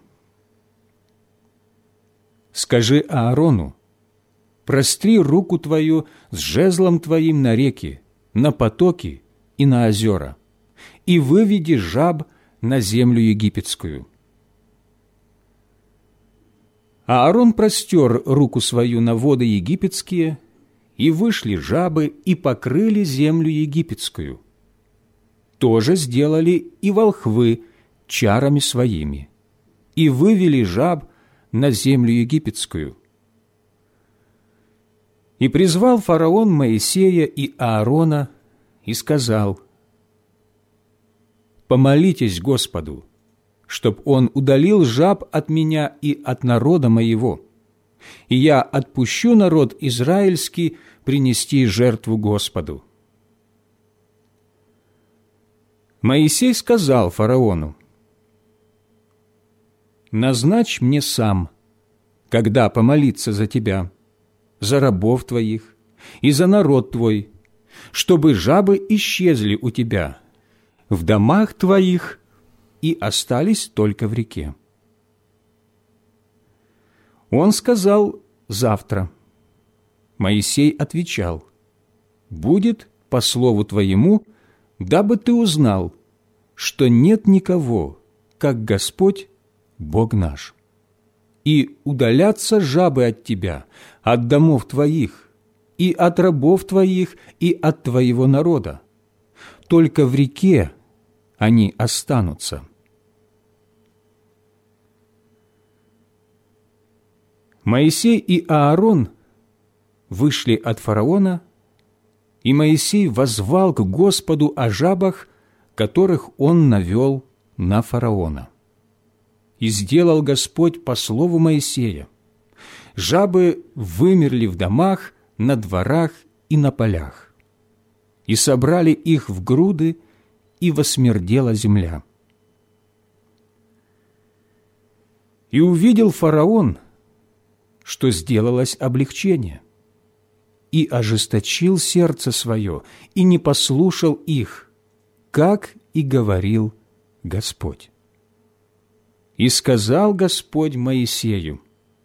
«Скажи Аарону: простри руку твою с жезлом твоим на реки, на потоки и на озера, и выведи жаб на землю египетскую». Аарон простер руку свою на воды египетские, и вышли жабы и покрыли землю египетскую. То же сделали и волхвы чарами своими, и вывели жаб на землю египетскую. И призвал фараон Моисея и Аарона и сказал: «Помолитесь Господу, чтоб Он удалил жаб от меня и от народа моего, и я отпущу народ израильский принести жертву Господу». Моисей сказал фараону: «Назначь мне сам, когда помолиться за тебя, за рабов твоих и за народ твой, чтобы жабы исчезли у тебя в домах твоих и остались только в реке». Он сказал: «Завтра». Моисей отвечал: «Будет по слову твоему, дабы ты узнал, что нет никого, как Господь, Бог наш. И удалятся жабы от тебя, от домов твоих, и от рабов твоих, и от твоего народа. Только в реке они останутся». Моисей и Аарон вышли от фараона, и Моисей воззвал к Господу о жабах, которых он навел на фараона. И сделал Господь по слову Моисея. Жабы вымерли в домах, на дворах и на полях. И собрали их в груды, и восмердела земля. И увидел фараон, что сделалось облегчение, и ожесточил сердце свое, и не послушал их, как и говорил Господь. И сказал Господь Моисею: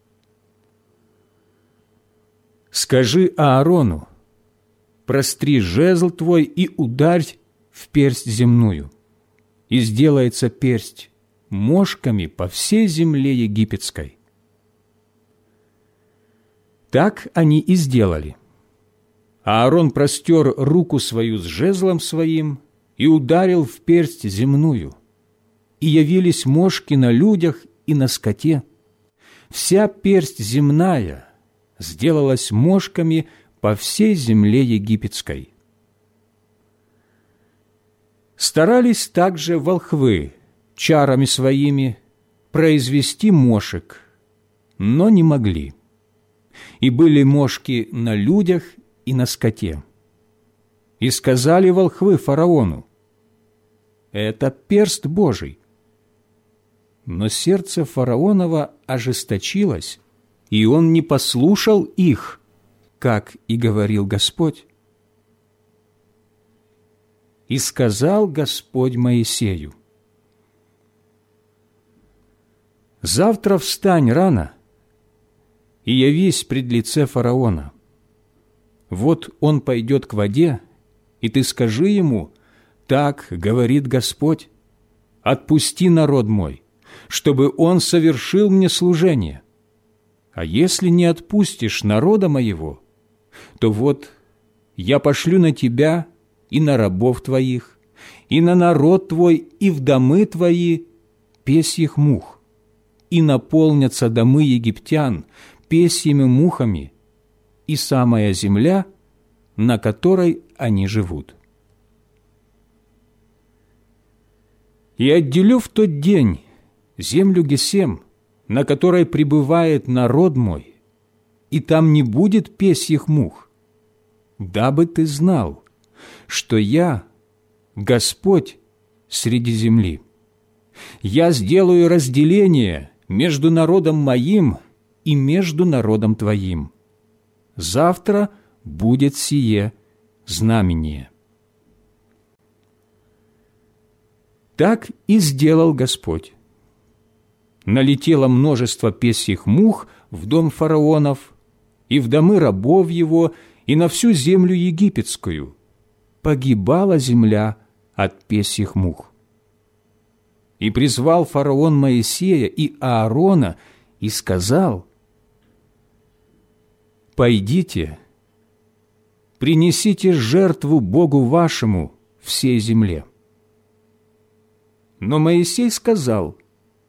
«Скажи Аарону: простри жезл твой и ударь в персть земную, и сделается персть мошками по всей земле египетской». Так они и сделали. Аарон простер руку свою с жезлом своим и ударил в персть земную, и явились мошки на людях и на скоте. Вся персть земная сделалась мошками по всей земле египетской. Старались также волхвы чарами своими произвести мошек, но не могли. И были мошки на людях и на скоте. И сказали волхвы фараону: «Это перст Божий». Но сердце фараонова ожесточилось, и он не послушал их, как и говорил Господь. И сказал Господь Моисею: «Завтра встань рано и явись пред лице фараона. Вот он пойдет к воде, и ты скажи ему: так говорит Господь, отпусти народ мой, чтобы он совершил мне служение. А если не отпустишь народа моего, то вот я пошлю на тебя и на рабов твоих, и на народ твой, и в домы твои песьих мух, и наполнятся домы египтян песьими мухами, и самая земля, на которой они живут. И отделю в тот день землю Гесем, на которой пребывает народ мой, и там не будет песьих мух, дабы ты знал, что я Господь среди земли. Я сделаю разделение между народом моим и между народом твоим. Завтра будет сие знамение». Так и сделал Господь. Налетело множество песьих мух в дом фараонов, и в домы рабов его, и на всю землю египетскую. Погибала земля от песьих мух. И призвал фараон Моисея и Аарона и сказал: «Пойдите, принесите жертву Богу вашему всей земле». Но Моисей сказал: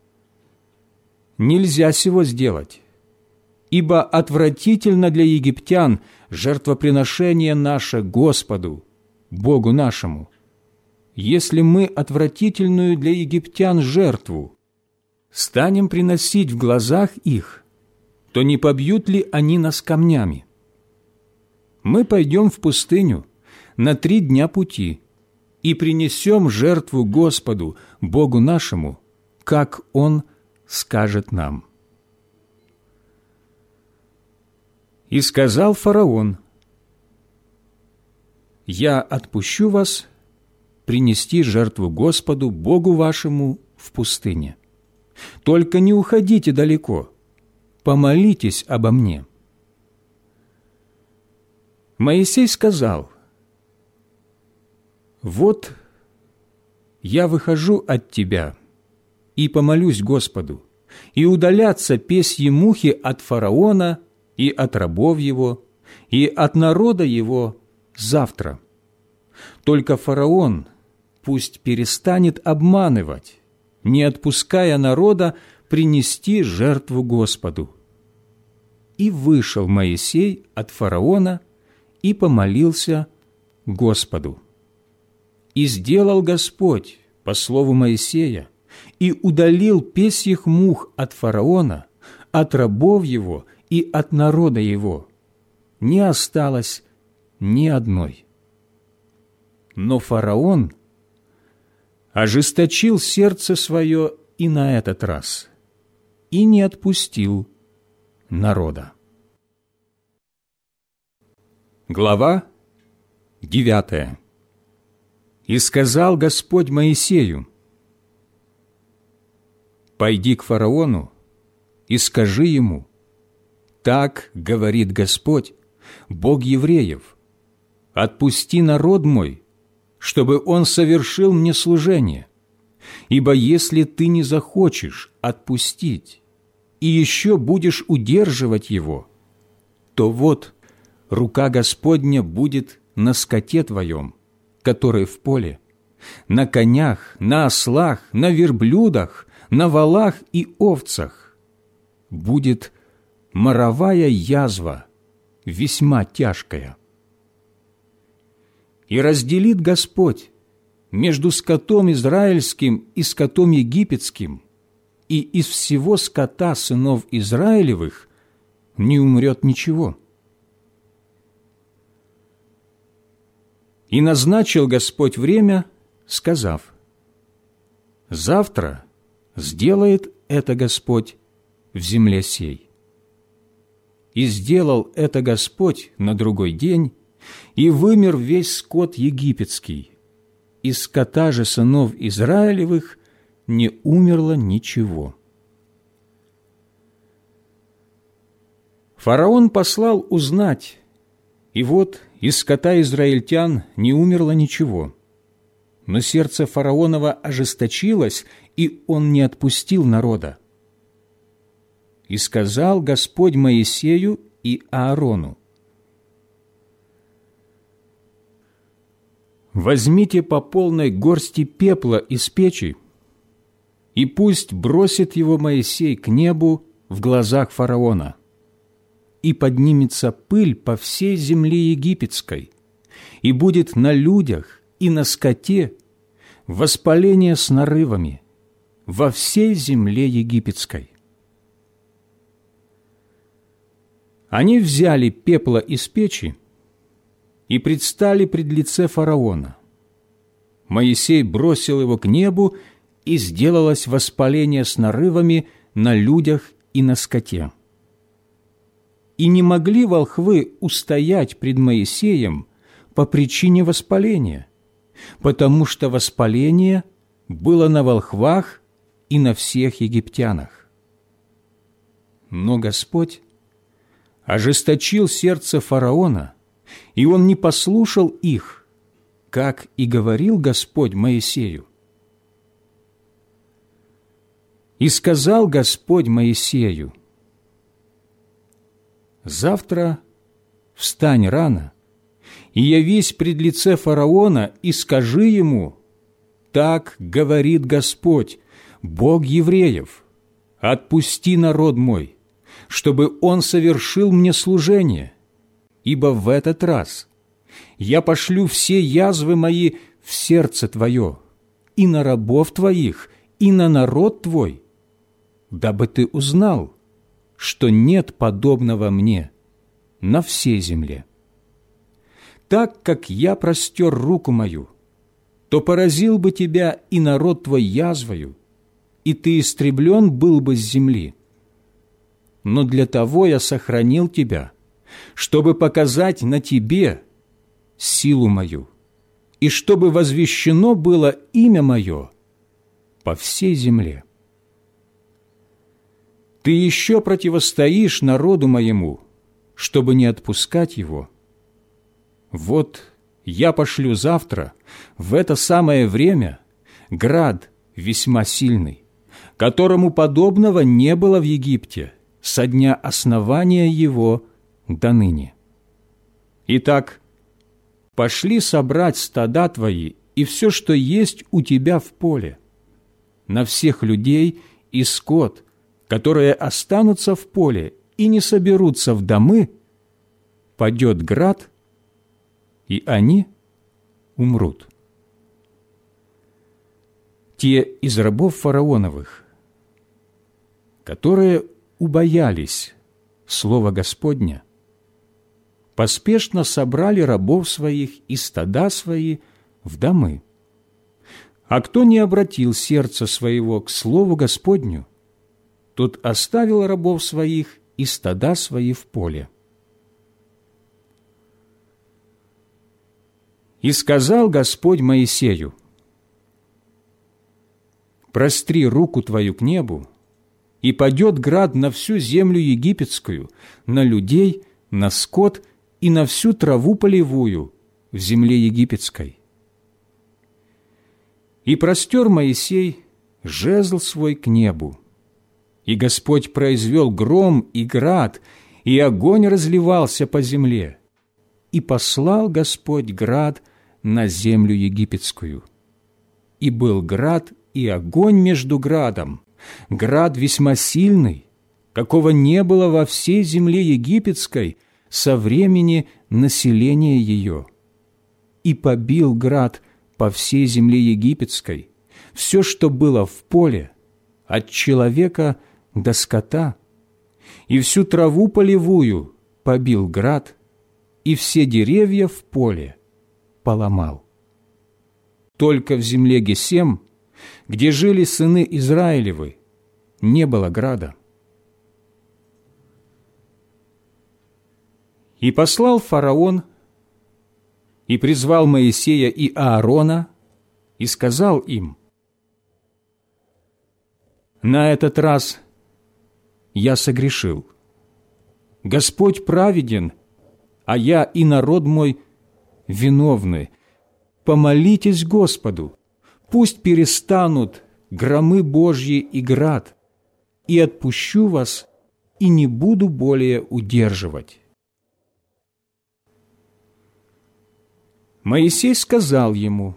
«Нельзя сего сделать, ибо отвратительно для египтян жертвоприношение наше Господу, Богу нашему. Если мы отвратительную для египтян жертву станем приносить в глазах их, то не побьют ли они нас камнями? Мы пойдем в пустыню на 3 дня пути и принесем жертву Господу, Богу нашему, как Он скажет нам». И сказал фараон: «Я отпущу вас принести жертву Господу, Богу вашему, в пустыне. Только не уходите далеко, помолитесь обо мне». Моисей сказал: «Вот я выхожу от тебя и помолюсь Господу, и удалятся песьи мухи от фараона и от рабов его, и от народа его завтра. Только фараон пусть перестанет обманывать, не отпуская народа принести жертву Господу». И вышел Моисей от фараона и помолился Господу. И сделал Господь по слову Моисея, и удалил песьих мух от фараона, от рабов его и от народа его. Не осталось ни одной. Но фараон ожесточил сердце свое и на этот раз, и не отпустил народа. Глава 9. «И сказал Господь Моисею: пойди к фараону и скажи ему: так говорит Господь, Бог евреев, отпусти народ мой, чтобы он совершил мне служение. Ибо если ты не захочешь отпустить и еще будешь удерживать его, то вот рука Господня будет на скоте твоем, который в поле, на конях, на ослах, на верблюдах, на волах и овцах. Будет моровая язва, весьма тяжкая. И разделит Господь между скотом израильским и скотом египетским, и из всего скота сынов Израилевых не умрет ничего. И назначил Господь время, сказав: завтра сделает это Господь в земле сей. И сделал это Господь на другой день, и вымер весь скот египетский. Из скота же сынов Израилевых не умерло ничего. Фараон послал узнать, и вот из скота израильтян не умерло ничего. Но сердце фараонова ожесточилось, и он не отпустил народа. И сказал Господь Моисею и Аарону: возьмите по полной горсти пепла из печи, и пусть бросит его Моисей к небу в глазах фараона, и поднимется пыль по всей земле египетской, и будет на людях и на скоте воспаление с нарывами во всей земле египетской. Они взяли пепла из печи и предстали пред лице фараона. Моисей бросил его к небу, и сделалось воспаление с нарывами на людях и на скоте. И не могли волхвы устоять пред Моисеем по причине воспаления, потому что воспаление было на волхвах и на всех египтянах. Но Господь ожесточил сердце фараона, и он не послушал их, как и говорил Господь Моисею. И сказал Господь Моисею: завтра встань рано, и явись пред лице фараона, и скажи ему: так говорит Господь, Бог евреев, отпусти народ мой, чтобы он совершил мне служение, ибо в этот раз я пошлю все язвы мои в сердце твое, и на рабов твоих, и на народ твой, дабы ты узнал, что нет подобного мне на всей земле. Так как я простер руку мою, то поразил бы тебя и народ твой язвою, и ты истреблен был бы с земли. Но для того я сохранил тебя, чтобы показать на тебе силу мою, и чтобы возвещено было имя мое по всей земле. Ты еще противостоишь народу моему, чтобы не отпускать его. Вот я пошлю завтра, в это самое время, град весьма сильный, которому подобного не было в Египте со дня основания его до ныне. Итак, пошли собрать стада твои и все, что есть у тебя в поле, на всех людей и скот, которые останутся в поле, и не соберутся в домы, падет град, и они умрут. Те из рабов фараоновых, которые убоялись слова Господня, поспешно собрали рабов своих и стада свои в домы. А кто не обратил сердце своего к слову Господню, тот оставил рабов своих и стада свои в поле. И сказал Господь Моисею: «Простри руку твою к небу, и падет град на всю землю египетскую, на людей, на скот и на всю траву полевую в земле египетской». И простер Моисей жезл свой к небу, и Господь произвел гром и град, и огонь разливался по земле, и послал Господь град на землю египетскую. И был град и огонь между градом, град весьма сильный, какого не было во всей земле египетской со времени населения ее. И побил град по всей земле египетской все, что было в поле, от человека до скота, и всю траву полевую побил град, и все деревья в поле поломал. Только в земле Гесем, где жили сыны Израилевы, не было града. И послал фараон, и призвал Моисея и Аарона, и сказал им: «На этот раз я согрешил. Господь праведен, а я и народ мой виновны. Помолитесь Господу, пусть перестанут громы Божьи и град, и отпущу вас, и не буду более удерживать». Моисей сказал ему: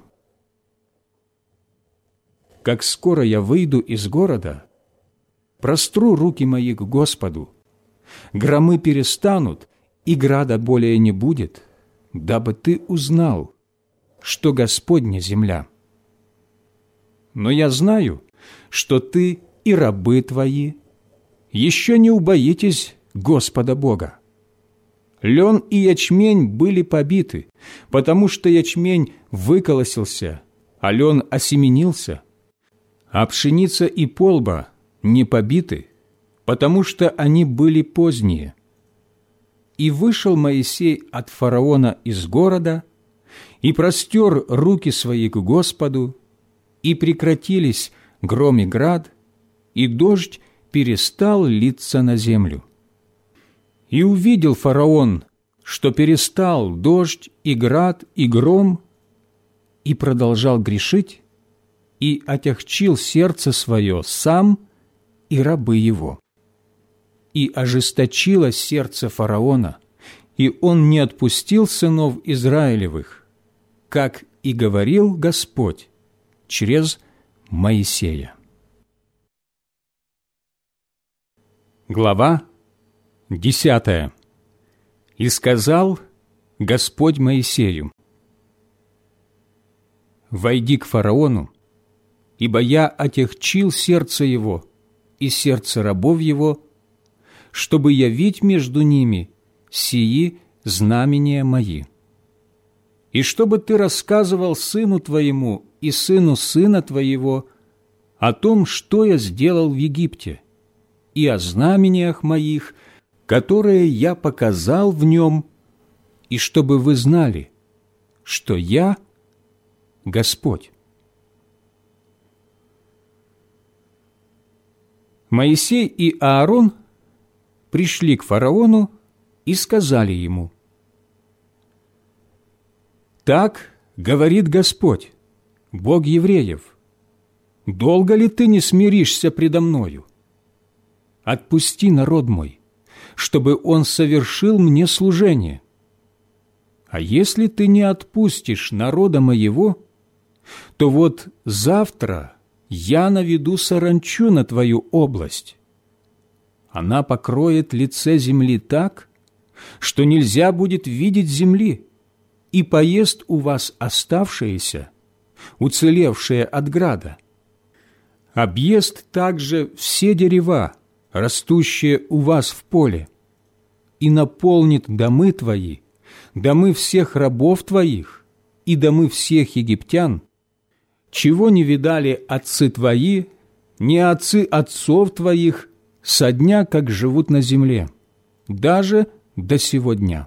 «Как скоро я выйду из города, простру руки мои к Господу, громы перестанут, и града более не будет, дабы ты узнал, что Господня земля. Но я знаю, что ты и рабы твои еще не убоитесь Господа Бога. Лен и ячмень были побиты, потому что ячмень выколосился, а лен осеменился, а пшеница и полба не побиты, потому что они были поздние. И вышел Моисей от фараона из города, и простер руки свои к Господу, и прекратились гром и град, и дождь перестал литься на землю. И увидел фараон, что перестал дождь и град и гром, и продолжал грешить, и отягчил сердце свое сам и рабы его. И ожесточилось сердце фараона, и он не отпустил сынов Израилевых, как и говорил Господь через Моисея. Глава 10. «И сказал Господь Моисею: «Войди к фараону, ибо я отягчил сердце его и сердце рабов его, чтобы явить между ними сии знамения мои. И чтобы ты рассказывал сыну твоему и сыну сына твоего о том, что я сделал в Египте, и о знамениях моих, которые я показал в нем, и чтобы вы знали, что я Господь». Моисей и Аарон пришли к фараону и сказали ему: «Так говорит Господь, Бог евреев: долго ли ты не смиришься предо мною? Отпусти народ мой, чтобы он совершил мне служение. А если ты не отпустишь народа моего, то вот завтра я наведу саранчу на твою область. она покроет лице земли так, что нельзя будет видеть земли, и поест у вас оставшееся, уцелевшее от града. Объест также все дерева, растущие у вас в поле, и наполнит домы твои, домы всех рабов твоих и домы всех египтян, чего не видали отцы твои, ни отцы отцов твоих, со дня, как живут на земле, даже до сего дня».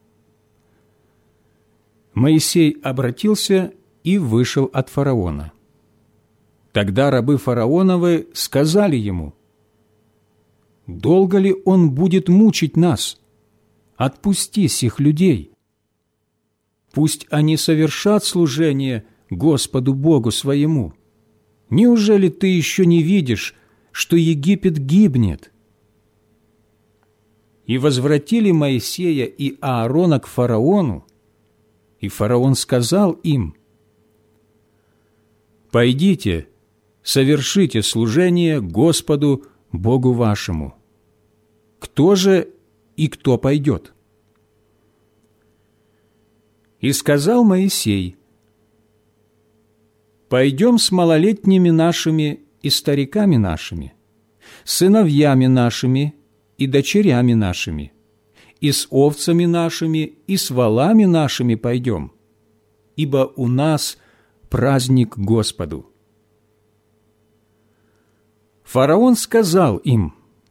Моисей обратился и вышел от фараона. Тогда рабы фараоновы сказали ему: «Долго ли он будет мучить нас? Отпусти сих людей. Пусть они совершат служение Господу Богу своему. Неужели ты еще не видишь, что Египет гибнет?» И возвратили Моисея и Аарона к фараону, и фараон сказал им: «Пойдите, совершите служение Господу Богу вашему. Кто же и кто пойдет?» И сказал Моисей: «Пойдем с малолетними нашими и стариками нашими, сыновьями нашими и дочерями нашими, и с овцами нашими и с волами нашими пойдем, ибо у нас праздник Господу». Фараон сказал им: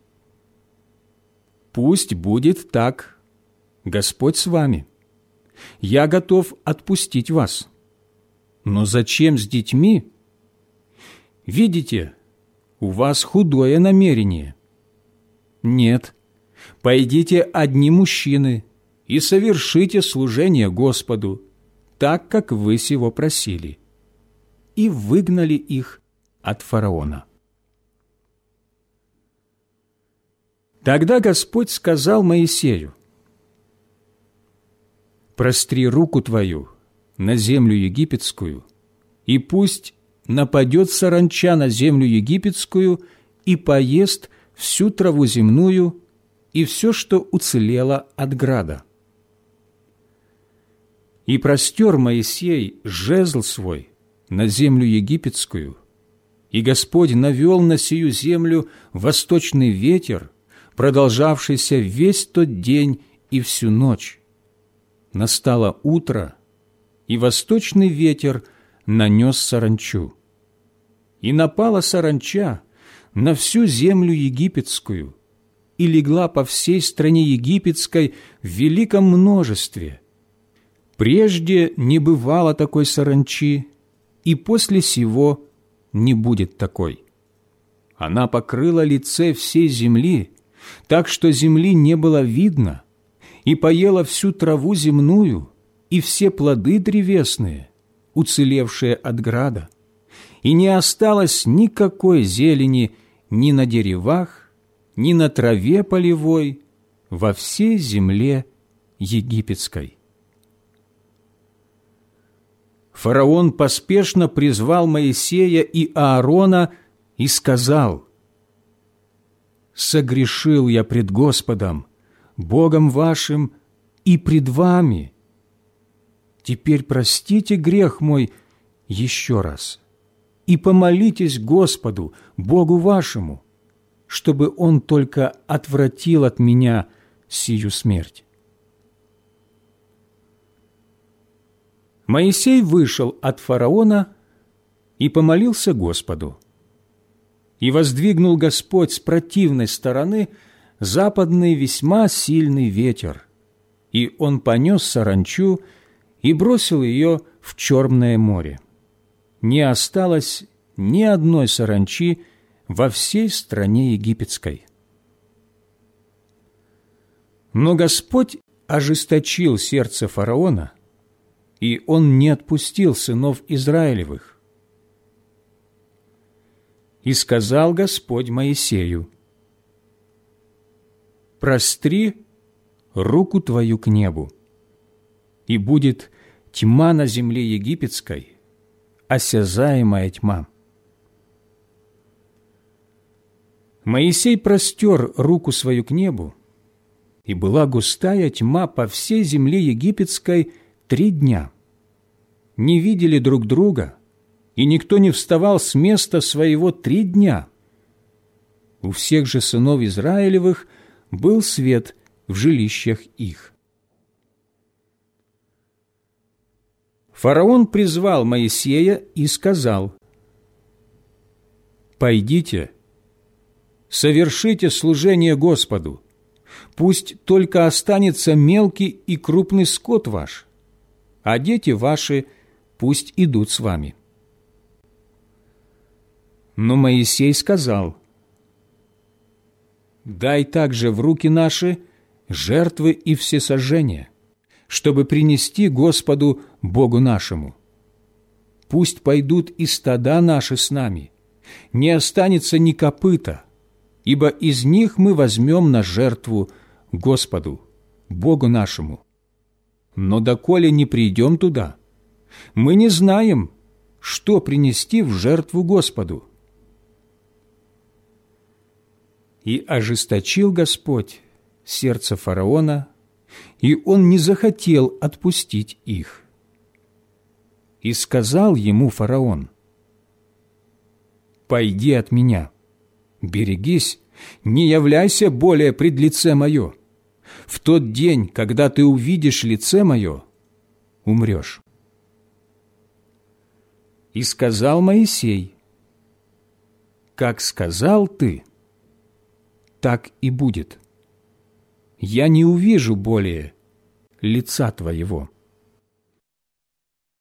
«Пусть будет так, Господь с вами. Я готов отпустить вас. Но зачем с детьми? Видите, у вас худое намерение. Нет, пойдите одни мужчины и совершите служение Господу, так, как вы сего просили». И выгнали их от фараона. Тогда Господь сказал Моисею: «Простри руку твою на землю египетскую, и пусть нападет саранча на землю египетскую и поест всю траву земную и все, что уцелело от града». И простер Моисей жезл свой на землю египетскую, и Господь навел на сию землю восточный ветер, продолжавшийся весь тот день и всю ночь. Настало утро, и восточный ветер нанес саранчу. И напала саранча на всю землю египетскую, и легла по всей стране египетской в великом множестве. Прежде не бывало такой саранчи, и после сего не будет такой. Она покрыла лице всей земли, так что земли не было видно, и поела всю траву земную и все плоды древесные, уцелевшие от града, и не осталось никакой зелени ни на деревах, ни на траве полевой во всей земле египетской. Фараон поспешно призвал Моисея и Аарона и сказал: «Согрешил я пред Господом, Богом вашим, и пред вами. Теперь простите грех мой еще раз, и помолитесь Господу, Богу вашему, чтобы Он только отвратил от меня сию смерть». Моисей вышел от фараона и помолился Господу. И воздвигнул Господь с противной стороны западный весьма сильный ветер, и он понес саранчу и бросил ее в Черное море. Не осталось ни одной саранчи во всей стране египетской. Но Господь ожесточил сердце фараона, и он не отпустил сынов Израилевых. И сказал Господь Моисею: «Простри руку твою к небу, и будет тьма на земле египетской, осязаемая тьма». Моисей простер руку свою к небу, и была густая тьма по всей земле египетской 3 дня. Не видели друг друга, и никто не вставал с места своего 3 дня. У всех же сынов Израилевых был свет в жилищах их. Фараон призвал Моисея и сказал: «Пойдите, совершите служение Господу, пусть только останется мелкий и крупный скот ваш, а дети ваши пусть идут с вами». Но Моисей сказал: «Дай также в руки наши жертвы и всесожжения, чтобы принести Господу Богу нашему. Пусть пойдут и стада наши с нами, не останется ни копыта, ибо из них мы возьмем на жертву Господу, Богу нашему. Но доколе не придем туда, мы не знаем, что принести в жертву Господу». И ожесточил Господь сердце фараона, и он не захотел отпустить их. И сказал ему фараон: «Пойди от меня, берегись, не являйся более пред лице мое. В тот день, когда ты увидишь лице мое, умрешь». И сказал Моисей: «Как сказал ты, так и будет. Я не увижу более лица твоего».